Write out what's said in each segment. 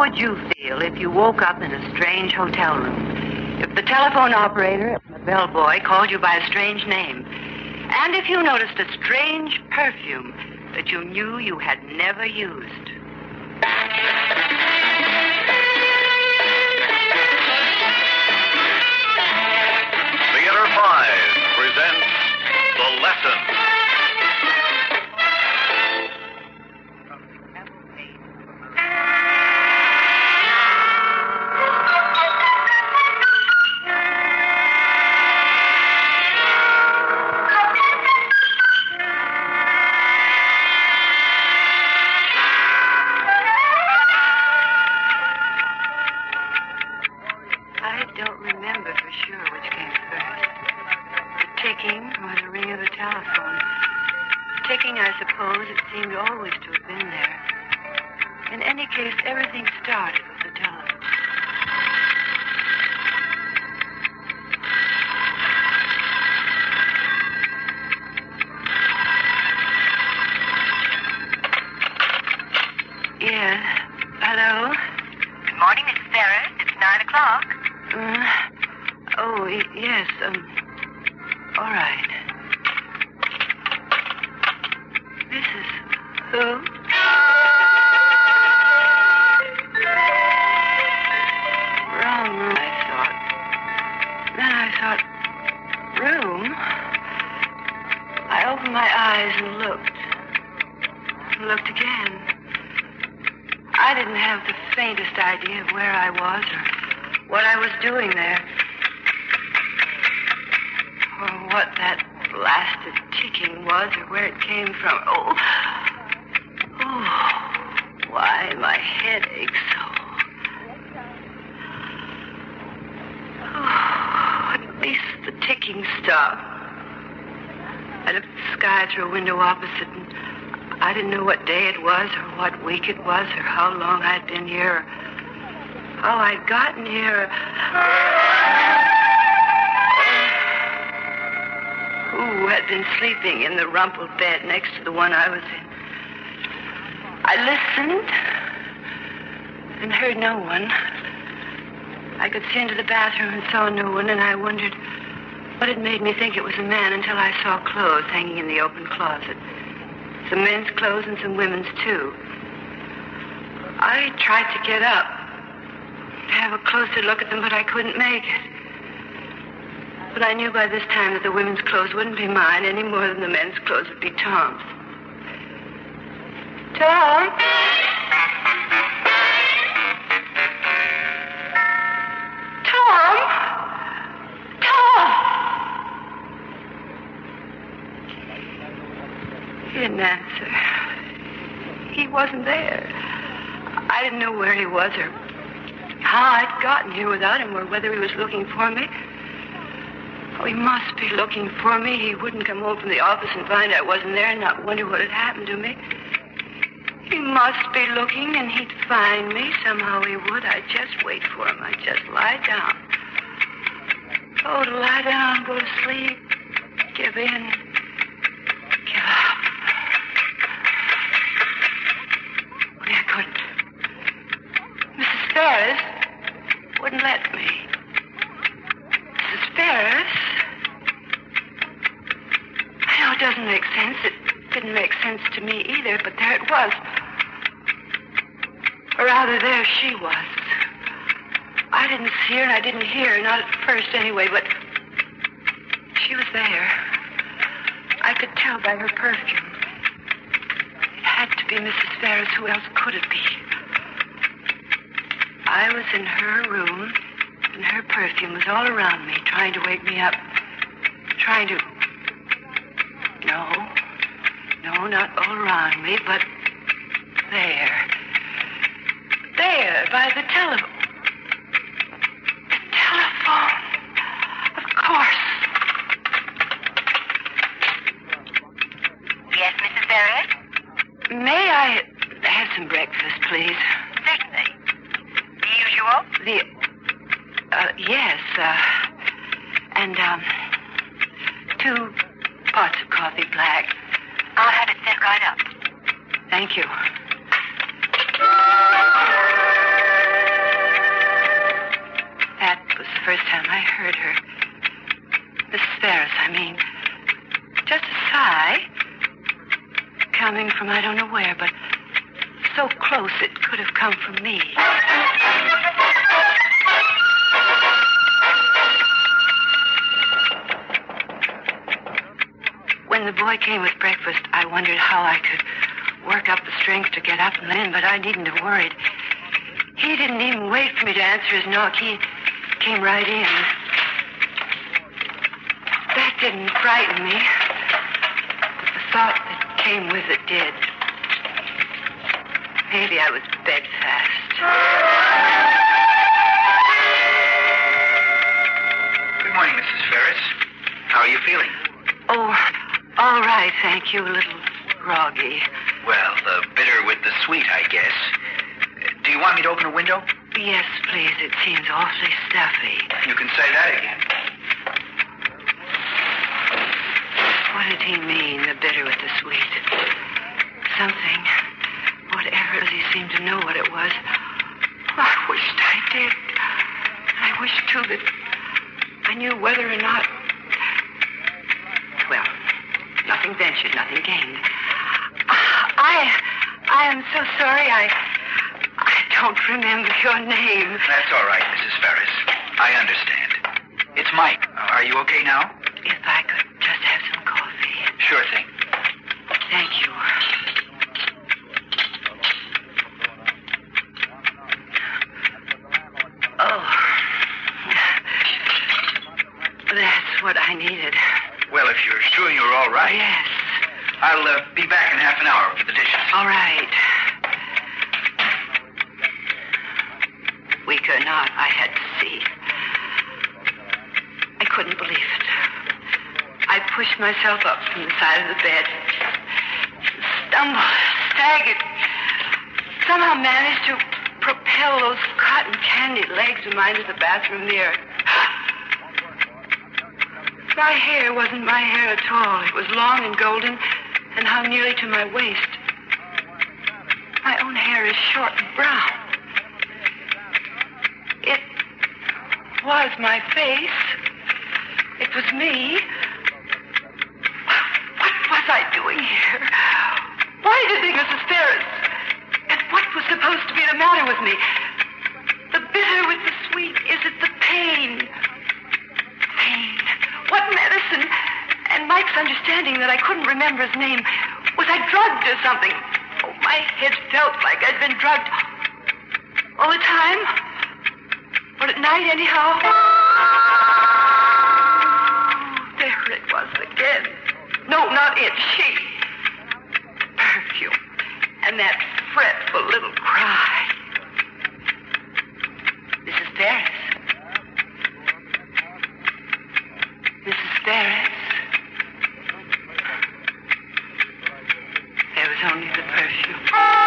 would you feel if you woke up in a strange hotel room? If the telephone operator, the bellboy, called you by a strange name? And if you noticed a strange perfume that you knew you had never used? Theater 5 presents The Lesson. I suppose it seemed always to have been there. In any case, everything started with the telephone. Yes. Hello? Good morning, Mrs. Ferris. It's 9 o'clock. Yes. All right. This is who? Wrong room, I thought. Then I thought, room? I opened my eyes and looked again. I didn't have the faintest idea of where I was or what I was doing there. Or what that blasted ticking was or where it came from. Oh, why my head aches so. At least the ticking stopped. I looked at the sky through a window opposite, and I didn't know what day it was or what week it was or how long I'd been here or how I'd gotten here. Who had been sleeping in the rumpled bed next to the one I was in. I listened and heard no one. I could see into the bathroom and saw no one, and I wondered what had made me think it was a man until I saw clothes hanging in the open closet. Some men's clothes and some women's, too. I tried to get up, to have a closer look at them, but I couldn't make it. But I knew by this time that the women's clothes wouldn't be mine any more than the men's clothes would be Tom's. Tom? Tom? Tom! He didn't answer. He wasn't there. I didn't know where he was or how I'd gotten here without him or whether he was looking for me. Oh, he must be looking for me. He wouldn't come home from the office and find I wasn't there and not wonder what had happened to me. He must be looking, and he'd find me. Somehow he would. I'd just wait for him. I'd just lie down. Oh, to lie down, go to sleep, give in, give up. Only I couldn't. Mrs. Ferris wouldn't let me. Mrs. Ferris? I know it doesn't make sense. It didn't make sense to me either, but there it was. Or rather, there she was. I didn't see her and I didn't hear her, not at first anyway, but she was there. I could tell by her perfume. It had to be Mrs. Ferris. Who else could it be? I was in her room, and her perfume was all around me, trying to wake me up. Trying to... No, not all around me, but there. There, by the telephone. The telephone. Of course. Yes, Mrs. Ferris? May I have some breakfast, please? Certainly. The usual? Yes, and, 2 pots of coffee black. I'll have it sent right up. Thank you. from I don't know where, but so close it could have come from me. When the boy came with breakfast, I wondered how I could work up the strength to get up and in, but I needn't have worried. He didn't even wait for me to answer his knock. He came right in. That didn't frighten me, but the thought that came with it did. Maybe I was bedfast. Good morning, Mrs. Ferris. How are you feeling? Oh, all right, thank you. A little groggy. Well, the bitter with the sweet, I guess. Do you want me to open a window? Yes, please. It seems awfully stuffy. You can say that again. What did he mean, the bitter with the sweet? Something. Whatever it was, he seemed to know what it was. I wished I did. I wished, too, that I knew whether or not... Well, nothing ventured, nothing gained. I am so sorry. I don't remember your name. That's all right, Mrs. Ferris. I understand. It's Mike. Are you okay now? If I could just have some coffee. Sure thing. Thank you. Oh. That's what I needed. Well, if you're sure you're all right. Yes. I'll be back in half an hour for the dishes. All right. Weak or not, I had to see. I couldn't believe it. I pushed myself up from the side of the bed, stumbled, staggered, somehow managed to propel those cotton candy legs of mine to the bathroom mirror. My hair wasn't my hair at all. It was long and golden and hung nearly to my waist. My own hair is short and brown. It was my face. It was me. What was I doing here? Why did they, Mrs. Ferris? And what was supposed to be the matter with me? The bitter with the sweet. Is it the pain? Pain. What medicine? And Mike's understanding that I couldn't remember his name. Was I drugged or something? Oh, my head felt like I'd been drugged. All the time? Or at night, anyhow? There it was again. No, not it. She. Perfume. And that fretful little cry. Mrs. Ferris. Mrs. Ferris. There was only the perfume.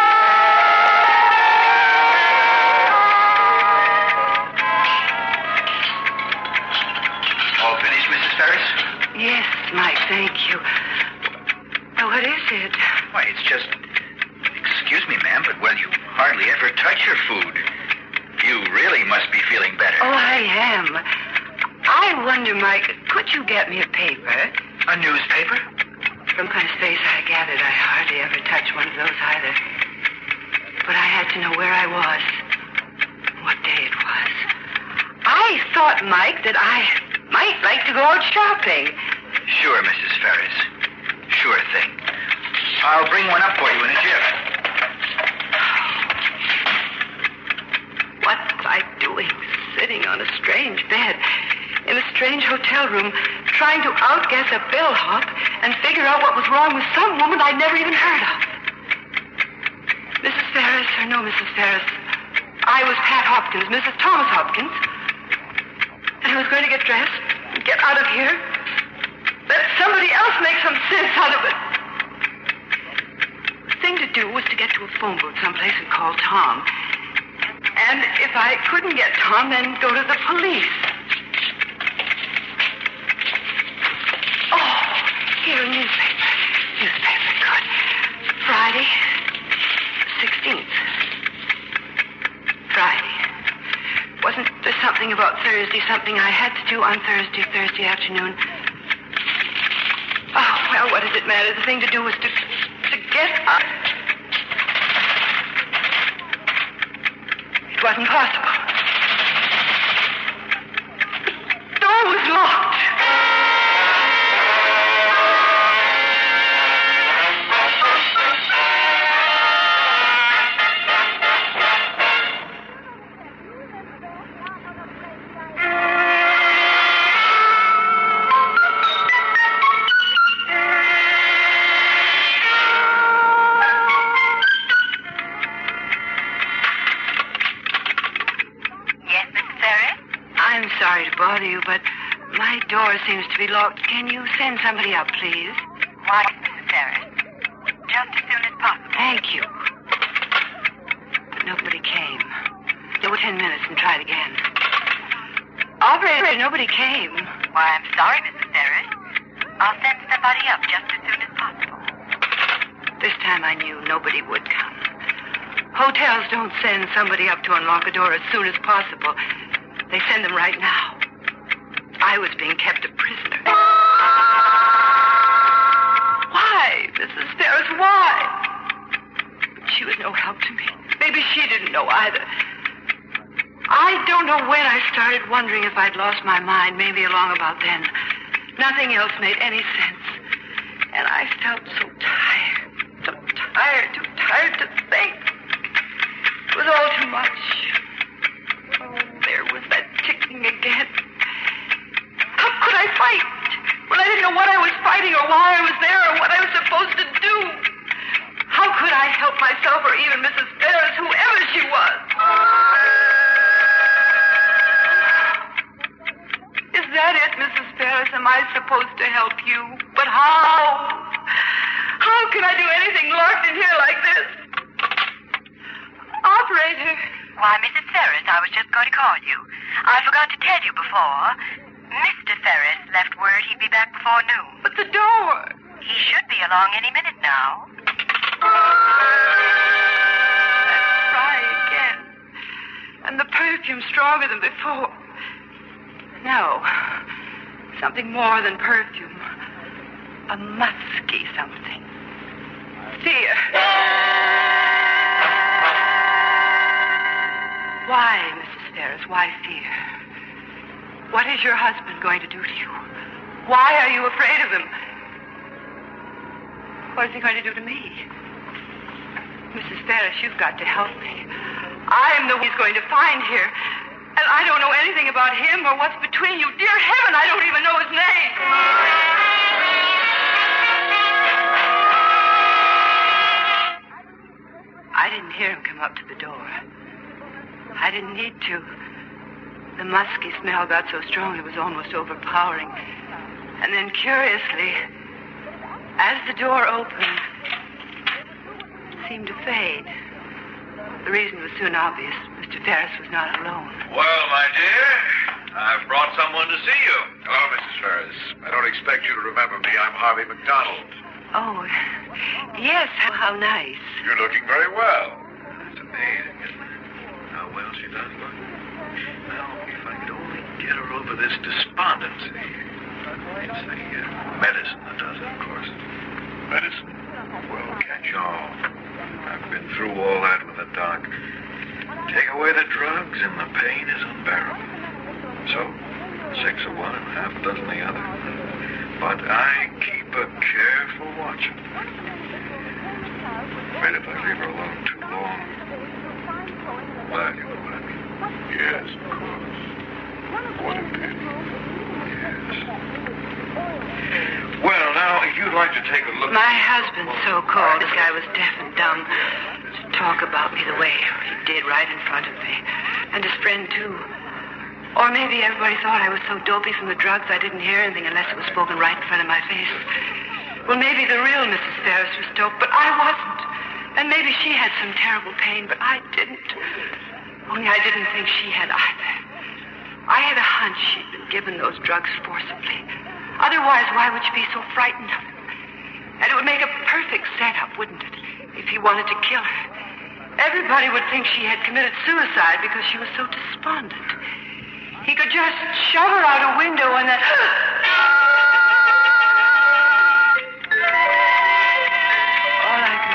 All finished, Mrs. Ferris? Yes, Mike, thank you. Now, what is it? Why, it's just... Excuse me, ma'am, but, well, you hardly ever touch your food. You really must be feeling better. Oh, I am. I wonder, Mike, could you get me a paper? A newspaper? From my face, I gathered I hardly ever touched one of those either. But I had to know where I was, what day it was. I thought, Mike, that I might like to go out shopping. Sure, Mrs. Ferris. Sure thing. I'll bring one up for you in a jiff. What was I doing, sitting on a strange bed, in a strange hotel room, trying to outguess a bellhop and figure out what was wrong with some woman I'd never even heard of? Mrs. Ferris, or no Mrs. Ferris, I was Pat Hopkins, Mrs. Thomas Hopkins, and I was going to get dressed and get out of here. Let somebody else make some sense out of it. The thing to do was to get to a phone booth someplace and call Tom. And if I couldn't get Tom, then go to the police. Oh, here, a newspaper. Newspaper, good. Friday, 16th. Friday. Wasn't there something about Thursday, something I had to do on Thursday afternoon? Oh, well, what does it matter? The thing to do was to Get up. It wasn't possible. The door was locked. Sorry to bother you, but my door seems to be locked. Can you send somebody up, please? Why, Mrs. Ferris? Just as soon as possible. Thank you. But nobody came. There were 10 minutes and tried again. Operator, nobody came. Why, I'm sorry, Mrs. Ferris. I'll send somebody up just as soon as possible. This time I knew nobody would come. Hotels don't send somebody up to unlock a door as soon as possible. They send them right now. I was being kept a prisoner. Why, Mrs. Ferris, why? She was no help to me. Maybe she didn't know either. I don't know when I started wondering if I'd lost my mind, maybe along about then. Nothing else made any sense. And I felt so tired, too tired to think. It was all too much. There was that ticking again. How could I fight when I didn't know what I was fighting or why I was there or what I was supposed to do? How could I help myself or even Mrs. Ferris, whoever she was? Is that it, Mrs. Ferris? Am I supposed to help you? But how? How can I do anything locked in here like this? Operator. Why, Mrs. Ferris, I was just going to call you. I forgot to tell you before. Mr. Ferris left word he'd be back before noon. But the door. He should be along any minute now. That's right again. And the perfume stronger than before. No. Something more than perfume. A musky something. Fear. Why, Mrs. Ferris? Why fear? What is your husband going to do to you? Why are you afraid of him? What is he going to do to me? Mrs. Ferris, you've got to help me. I'm the one he's going to find here. And I don't know anything about him or what's between you. Dear heaven, I don't even know his name. I didn't hear him come up to the door. I didn't need to. The musky smell got so strong it was almost overpowering. And then, curiously, as the door opened, it seemed to fade. The reason was soon obvious. Mr. Ferris was not alone. Well, my dear, I've brought someone to see you. Hello, Mrs. Ferris. I don't expect you to remember me. I'm Harvey McDonald. Oh, yes, how nice. You're looking very well. It's amazing, isn't it? How well she does look. Now, if I could only get her over this despondency. It's the medicine that does it, of course. Medicine? Well, can't you? No. I've been through all that with the doc. Take away the drugs and the pain is unbearable. So, 6 of one and half a dozen the other. But I keep a careful watch. Afraid if I leave her alone too long. Well, you know what I mean. Yes, of course. What a pity. Yes. Well, now, if you'd like to take a look... My husband, so-called, this guy was deaf and dumb, to talk about me the way he did right in front of me. And his friend, too. Or maybe everybody thought I was so dopey from the drugs I didn't hear anything unless it was spoken right in front of my face. Well, maybe the real Mrs. Ferris was doped, but I wasn't. And maybe she had some terrible pain, but I didn't. Only I didn't think she had either. I had a hunch she'd been given those drugs forcibly. Otherwise, why would she be so frightened of him? And it would make a perfect setup, wouldn't it, if he wanted to kill her? Everybody would think she had committed suicide because she was so despondent. He could just shove her out a window and then... All I could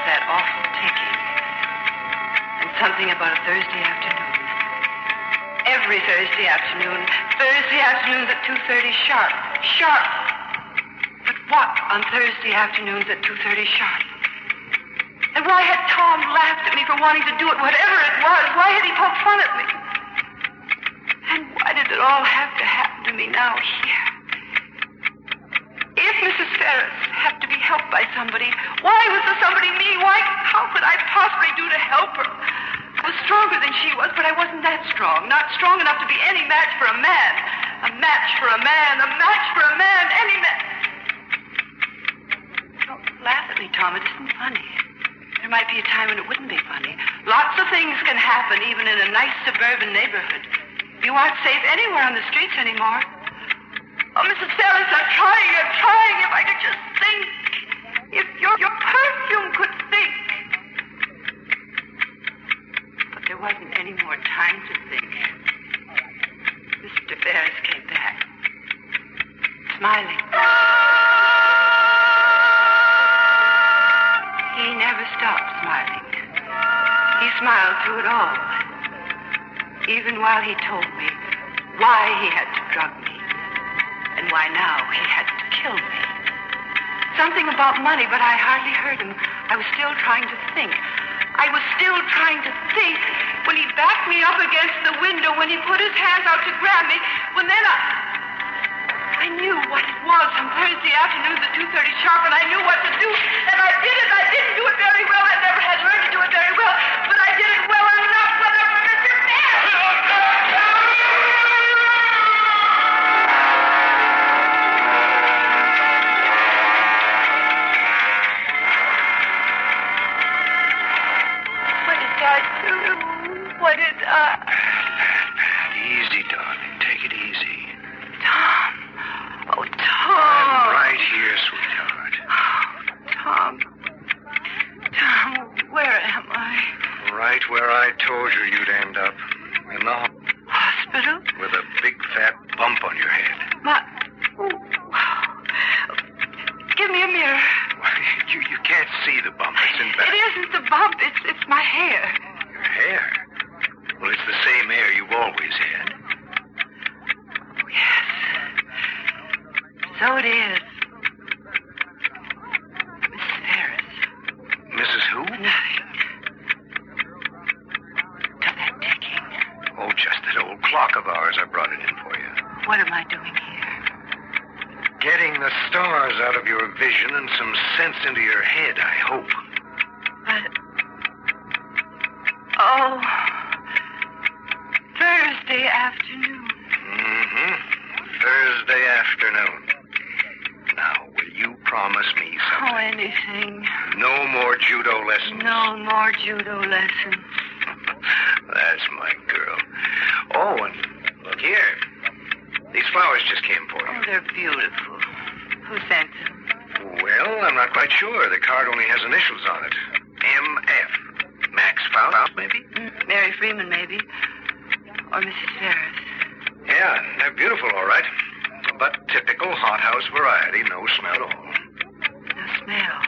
that awful ticking. And something about a Thursday afternoon. Every Thursday afternoon. Thursday afternoons at 2:30 sharp. Sharp. But what on Thursday afternoons at 2:30 sharp? And why had Tom laughed at me for wanting to do it, whatever it was? Why had he poked fun at me? And why did it all have to happen to me now here? If Mrs. Ferris had to be helped by somebody, why was the somebody me? How could I possibly do to help her? I was stronger than she was, but I wasn't that strong. Not strong enough to be any match for a man. A match for a man. A match for a man. Any man. Don't laugh at me, Tom. It isn't funny. There might be a time when it wouldn't be funny. Lots of things can happen, even in a nice suburban neighborhood. You aren't safe anywhere on the streets anymore. Oh, Mrs. Ferris, I'm trying. If I could just think. If your perfume could think. But there wasn't any more time to think. Mr. Ferris came back, smiling. He never stopped smiling. He smiled through it all. Even while he told me why he had to drug me and why now he had to kill me. Something about money, but I hardly heard him. I was still trying to think. When he backed me up against the window, when he put his hands out to grab me, when then I knew what it was on Thursday afternoons at 2:30 sharp, and I knew what to do, and I did it. I didn't do it very well. I never had learned to do it very well, but I did it well enough for the Mr. What did I... Easy, darling. Take it easy. Tom. Oh, Tom. I'm right here, sweetheart. Oh, Tom, where am I? Right where I told you you'd end up. In the Hospital? with a big fat bump on your head. Give me a mirror. You can't see the bump. It's in back. It isn't the bump. It's my hair. Your hair? Well, it's the same hair you've always had. Yes. So it is. Mrs. Ferris. Mrs. who? Nothing. To that ticking. Oh, just that old clock of ours. I brought it in for you. What am I doing here? Getting the stars out of your vision and some sense into your head, I hope. But... Oh... Thursday afternoon. Mm-hmm. Thursday afternoon. Now, will you promise me something? Oh, anything. No more judo lessons. No more judo lessons. That's my girl. Oh, and look here. These flowers just came for Oh, you. they're beautiful. Who sent them? Well, I'm not quite sure. The card only has initials on it. M.F. Max Faust, maybe? Mary Freeman, maybe. Or Mrs. Ferris. Yeah, they're beautiful, all right. But typical hothouse variety, no smell at all. No smell.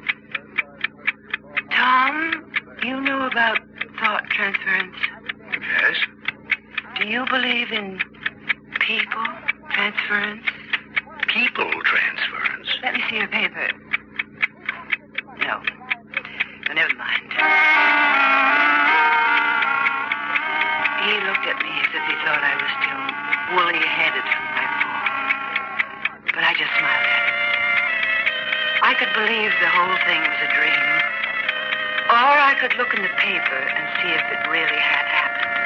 Tom, you know about thought transference. Yes? Do you believe in people transference? People transference. Let me see your paper. No. Oh, never mind. He looked at me as if he thought I was still woolly-headed from my fall. But I just smiled at him. I could believe the whole thing was a dream. Or I could look in the paper and see if it really had happened.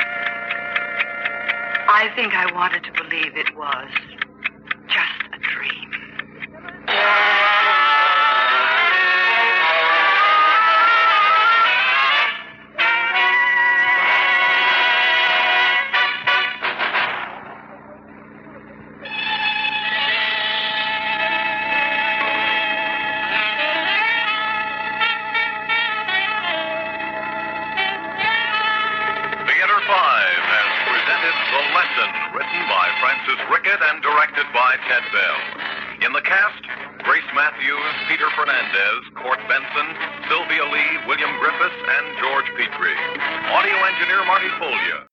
I think I wanted to believe it was just a dream. Theater 5 has presented The Lesson, written by Francis Rickett and directed by Ted Bell. In the cast, Grace Matthews, Peter Fernandez, Court Benson, Sylvia Lee, William Griffiths, and George Petrie. Audio engineer Marty Follia.